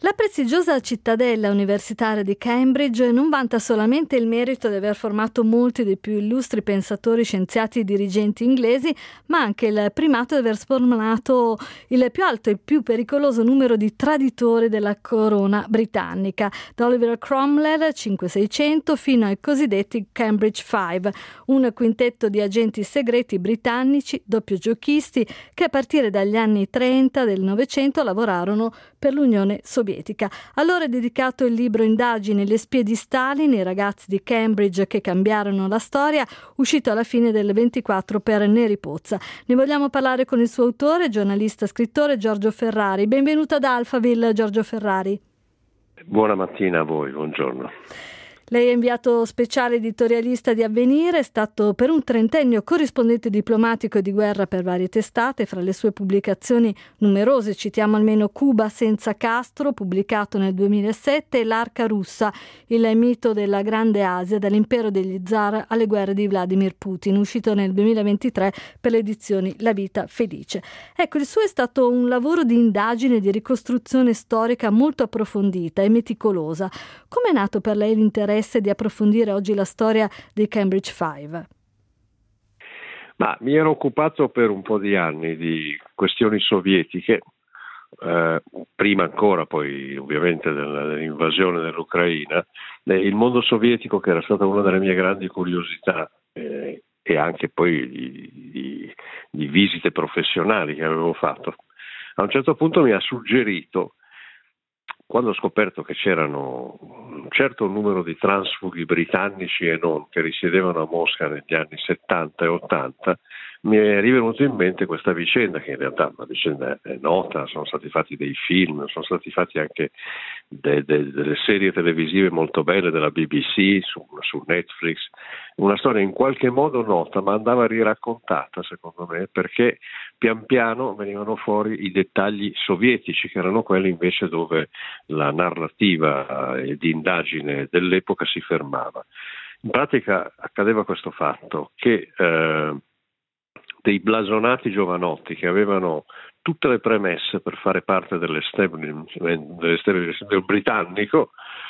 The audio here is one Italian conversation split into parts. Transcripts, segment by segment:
La prestigiosa cittadella universitaria di Cambridge non vanta solamente il merito di aver formato molti dei più illustri pensatori, scienziati e dirigenti inglesi, ma anche il primato di aver sformato il più alto e più pericoloso numero di traditori della corona britannica, da Oliver Cromwell 5-600 fino ai cosiddetti Cambridge Five, un quintetto di agenti segreti britannici, doppiogiochisti, che a partire dagli anni 30 del Novecento lavorarono per l'Unione Sovietica. A loro è dedicato il libro Indagini, le spie di Stalin, i ragazzi di Cambridge che cambiarono la storia, uscito alla fine del 24 per Neri Pozza. Ne vogliamo parlare con il suo autore, giornalista, scrittore Giorgio Ferrari. Benvenuto ad Alphaville, Giorgio Ferrari. Buona mattina a voi, buongiorno. Lei è inviato speciale editorialista di Avvenire, è stato per un trentennio corrispondente diplomatico e di guerra per varie testate. Fra le sue pubblicazioni numerose citiamo almeno Cuba senza Castro, pubblicato nel 2007, e L'Arca russa, il mito della Grande Asia, dall'impero degli zar alle guerre di Vladimir Putin, uscito nel 2023 per le edizioni La Vita Felice. Ecco, il suo è stato un lavoro di indagine e di ricostruzione storica molto approfondita e meticolosa. Come è nato per lei l'interesse di approfondire oggi la storia dei Cambridge Five? Ma mi ero occupato per un po' di anni di questioni sovietiche, prima ancora poi ovviamente dell'invasione dell'Ucraina, il mondo sovietico, che era stata una delle mie grandi curiosità, e anche poi di visite professionali che avevo fatto. A un certo punto mi ha suggerito, quando ho scoperto che c'erano un certo numero di transfughi britannici e non che risiedevano a Mosca negli anni 70 e 80, mi è rivenuto in mente questa vicenda, che in realtà una vicenda è nota, sono stati fatti dei film, sono stati fatti anche delle serie televisive molto belle della BBC, su Netflix, una storia in qualche modo nota, ma andava riraccontata secondo me, perché pian piano venivano fuori i dettagli sovietici, che erano quelli invece dove la narrativa di indagine dell'epoca si fermava. In pratica accadeva questo fatto, che dei blasonati giovanotti che avevano tutte le premesse per fare parte dell'establishment britannico,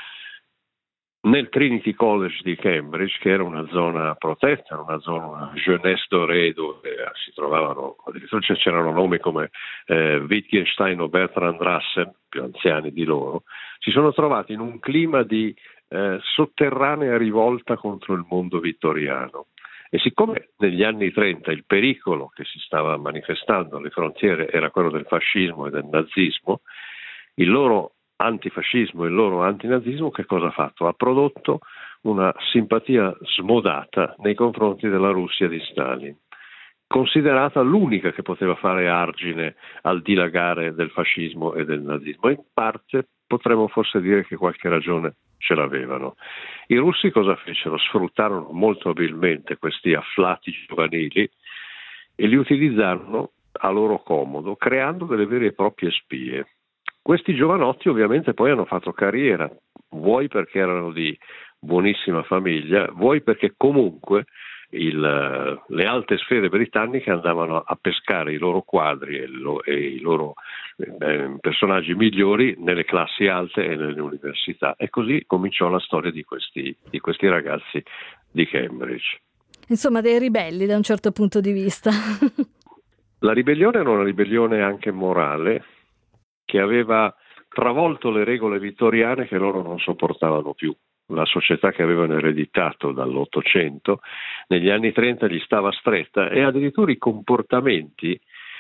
nel Trinity College di Cambridge, che era una zona protetta, una zona jeunesse dorée, dove si trovavano, addirittura c'erano nomi come Wittgenstein o Bertrand Russell, più anziani di loro, si sono trovati in un clima di sotterranea rivolta contro il mondo vittoriano. E siccome negli anni 30 il pericolo che si stava manifestando alle frontiere era quello del fascismo e del nazismo, il loro antifascismo e il loro antinazismo che cosa ha fatto? Ha prodotto una simpatia smodata nei confronti della Russia di Stalin, considerata l'unica che poteva fare argine al dilagare del fascismo e del nazismo. In parte potremmo forse dire che qualche ragione ce l'avevano. I russi cosa fecero? Sfruttarono molto abilmente questi afflati giovanili e li utilizzarono a loro comodo, creando delle vere e proprie spie. Questi giovanotti ovviamente poi hanno fatto carriera, vuoi perché erano di buonissima famiglia, vuoi perché comunque le alte sfere britanniche andavano a pescare i loro quadri e i loro personaggi migliori nelle classi alte e nelle università. E così cominciò la storia di questi ragazzi di Cambridge. Insomma, dei ribelli da un certo punto di vista. La ribellione era una ribellione anche morale, che aveva travolto le regole vittoriane che loro non sopportavano più. La società che avevano ereditato dall'Ottocento negli anni 30 gli stava stretta, e addirittura i comportamenti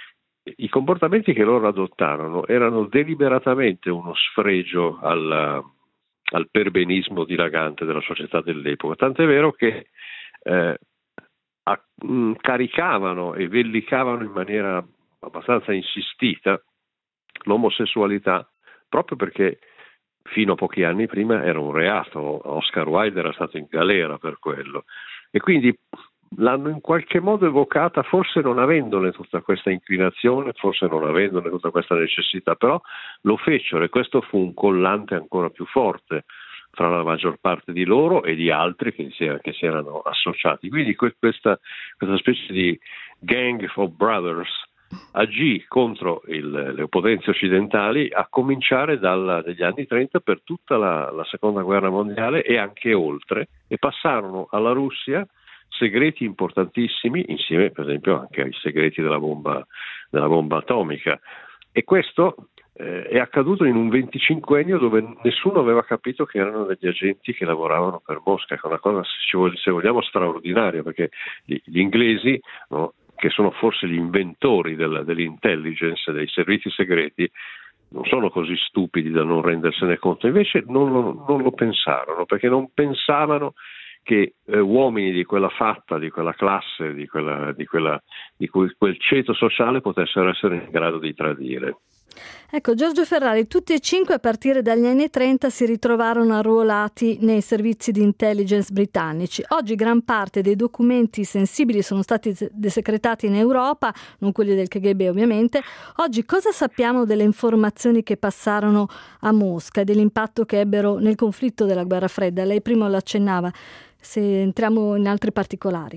che loro adottarono erano deliberatamente uno sfregio al perbenismo dilagante della società dell'epoca, tant'è vero che caricavano e vellicavano in maniera abbastanza insistita l'omosessualità, proprio perché fino a pochi anni prima era un reato. Oscar Wilde era stato in galera per quello, e quindi l'hanno in qualche modo evocata, forse non avendone tutta questa inclinazione, forse non avendone tutta questa necessità, però lo fecero, e questo fu un collante ancora più forte fra la maggior parte di loro e di altri che si erano associati. Quindi questa specie di gang of brothers agì contro le potenze occidentali a cominciare dagli anni 30 per tutta la seconda guerra mondiale e anche oltre, e passarono alla Russia segreti importantissimi, insieme per esempio anche ai segreti della bomba atomica. E questo è accaduto in un 25ennio dove nessuno aveva capito che erano degli agenti che lavoravano per Mosca, che è una cosa, se vogliamo, straordinaria, perché gli inglesi, no, che sono forse gli inventori dell'intelligence, dei servizi segreti, non sono così stupidi da non rendersene conto. Invece non lo pensarono, perché non pensavano che uomini di quella fatta, di quella classe, di quel ceto sociale potessero essere in grado di tradire. Ecco, Giorgio Ferrari, tutti e cinque a partire dagli anni 30 si ritrovarono arruolati nei servizi di intelligence britannici. Oggi gran parte dei documenti sensibili sono stati desecretati in Europa, non quelli del KGB ovviamente. Oggi cosa sappiamo delle informazioni che passarono a Mosca e dell'impatto che ebbero nel conflitto della guerra fredda? Lei prima lo accennava, se entriamo in altri particolari.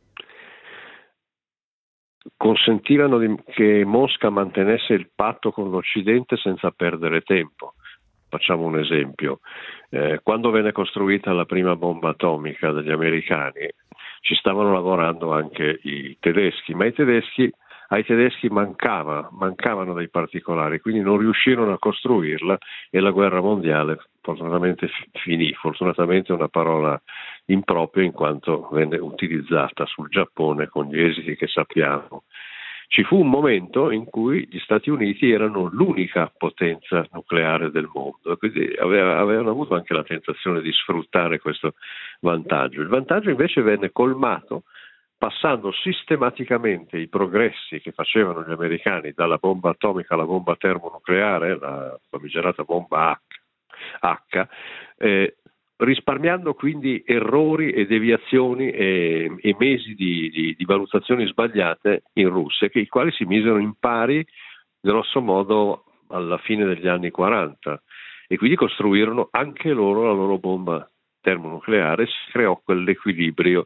Consentivano che Mosca mantenesse il patto con l'Occidente senza perdere tempo. Facciamo un esempio. Quando venne costruita la prima bomba atomica dagli americani, ci stavano lavorando anche i tedeschi, ma ai tedeschi mancavano dei particolari, quindi non riuscirono a costruirla e la guerra mondiale fortunatamente finì. Fortunatamente è una parola impropria, in quanto venne utilizzata sul Giappone con gli esiti che sappiamo. Ci fu un momento in cui gli Stati Uniti erano l'unica potenza nucleare del mondo, quindi avevano avuto anche la tentazione di sfruttare questo vantaggio. Il vantaggio invece venne colmato passando sistematicamente i progressi che facevano gli americani dalla bomba atomica alla bomba termonucleare, la famigerata bomba H, risparmiando quindi errori e deviazioni e mesi di valutazioni sbagliate in Russia, i quali si misero in pari grosso modo alla fine degli anni 40, e quindi costruirono anche loro la loro bomba termonucleare. Si creò quell'equilibrio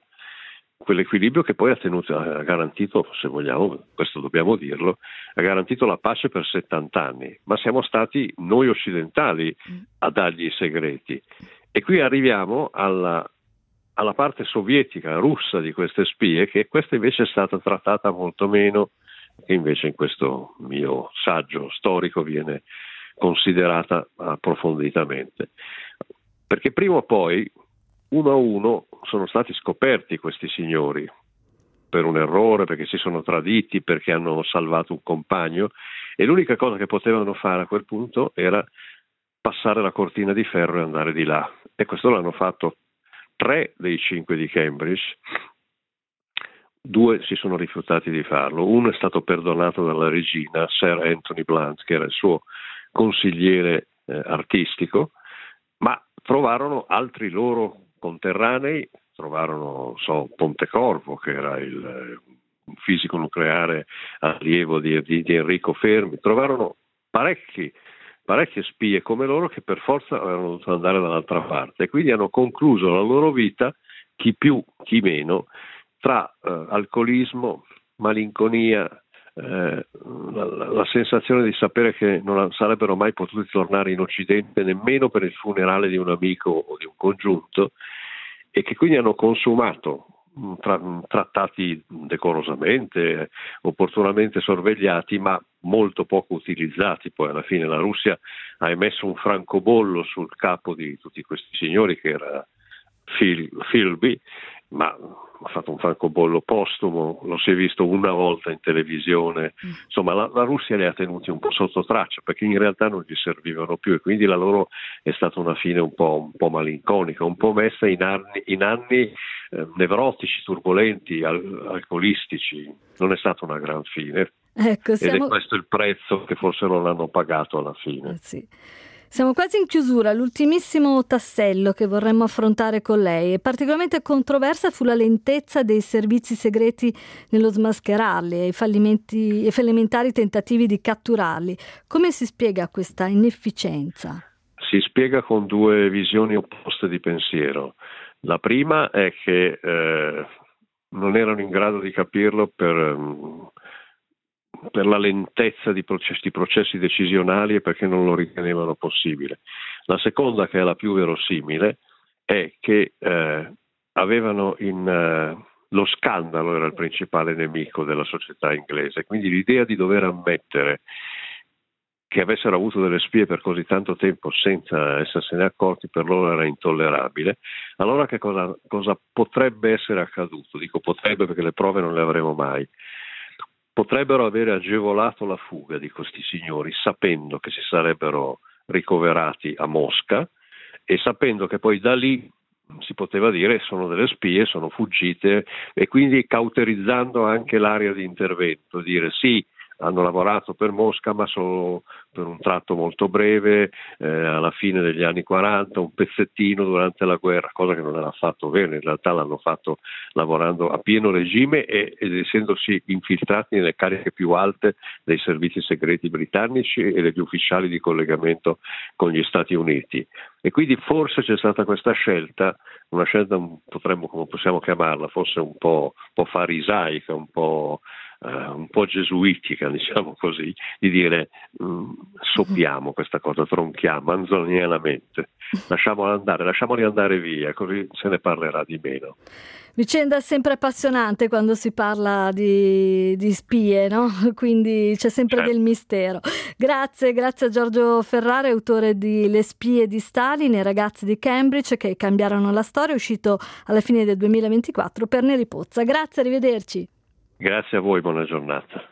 che poi ha garantito, se vogliamo, questo dobbiamo dirlo, ha garantito la pace per 70 anni, ma siamo stati noi occidentali a dargli i segreti. E qui arriviamo alla parte sovietica, russa di queste spie, che questa invece è stata trattata molto meno, che invece in questo mio saggio storico viene considerata approfonditamente. Perché prima o poi, uno a uno, sono stati scoperti questi signori per un errore, perché si sono traditi, perché hanno salvato un compagno, e l'unica cosa che potevano fare a quel punto era passare la cortina di ferro e andare di là. E questo l'hanno fatto 3 dei 5 di Cambridge, 2 si sono rifiutati di farlo, uno è stato perdonato dalla regina, Sir Anthony Blunt, che era il suo consigliere artistico, ma trovarono altri loro conterranei, trovarono Pontecorvo, che era un fisico nucleare allievo di Enrico Fermi, trovarono parecchie spie come loro che per forza avevano dovuto andare dall'altra parte, e quindi hanno concluso la loro vita, chi più chi meno, tra alcolismo, malinconia, la sensazione di sapere che non sarebbero mai potuti tornare in Occidente nemmeno per il funerale di un amico o di un congiunto, e che quindi hanno consumato trattati decorosamente, opportunamente sorvegliati, ma molto poco utilizzati. Poi alla fine la Russia ha emesso un francobollo sul capo di tutti questi signori, che era Philby, ma ha fatto un francobollo postumo, lo si è visto una volta in televisione. Insomma, la Russia li ha tenuti un po' sotto traccia, perché in realtà non gli servivano più, e quindi la loro è stata una fine un po' malinconica, un po' messa in anni nevrotici, turbolenti, alcolistici. Non è stata una gran fine. Ecco, ed è questo il prezzo che forse non hanno pagato alla fine. Sì. Siamo quasi in chiusura. L'ultimissimo tassello che vorremmo affrontare con lei, e particolarmente controversa, fu la lentezza dei servizi segreti nello smascherarli e i fallimentari tentativi di catturarli. Come si spiega questa inefficienza? Si spiega con 2 visioni opposte di pensiero. La prima è che non erano in grado di capirlo per la lentezza di processi decisionali e perché non lo ritenevano possibile. La seconda, che è la più verosimile, è che avevano lo scandalo era il principale nemico della società inglese, quindi l'idea di dover ammettere che avessero avuto delle spie per così tanto tempo senza essersene accorti per loro era intollerabile. Allora che cosa potrebbe essere accaduto? Dico potrebbe perché le prove non le avremo mai. Potrebbero avere agevolato la fuga di questi signori sapendo che si sarebbero ricoverati a Mosca e sapendo che poi da lì si poteva dire sono delle spie, sono fuggite, e quindi cauterizzando anche l'area di intervento, dire sì, hanno lavorato per Mosca ma solo per un tratto molto breve, alla fine degli anni 40, un pezzettino durante la guerra, cosa che non era affatto vero, in realtà l'hanno fatto lavorando a pieno regime ed essendosi infiltrati nelle cariche più alte dei servizi segreti britannici e degli ufficiali di collegamento con gli Stati Uniti. E quindi forse c'è stata questa scelta, una scelta come possiamo chiamarla, forse un po' farisaica, un po' gesuitica, diciamo così, di dire soppiamo questa cosa, tronchiamo manzonianamente, lasciamoli andare via, così se ne parlerà di meno. Vicenda sempre appassionante quando si parla di spie, no? Quindi c'è sempre del mistero. Grazie a Giorgio Ferrari, autore di Le spie di Stalin, i ragazzi di Cambridge che cambiarono la storia, uscito alla fine del 2024 per Neri Pozza. Grazie, arrivederci. Grazie a voi, buona giornata.